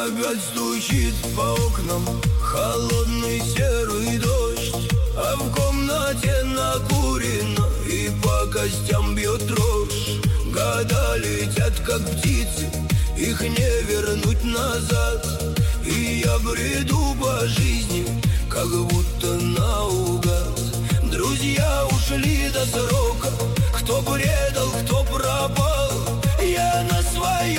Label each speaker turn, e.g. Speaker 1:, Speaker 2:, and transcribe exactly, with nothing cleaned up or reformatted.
Speaker 1: Опять стучит по окнам холодный серый дождь, а в комнате накурено и по костям бьет дрожь. Года летят, как птицы, их не вернуть назад. И я бреду по жизни, как будто наугад. Друзья ушли до срока, кто предал, кто пропал. Я на своем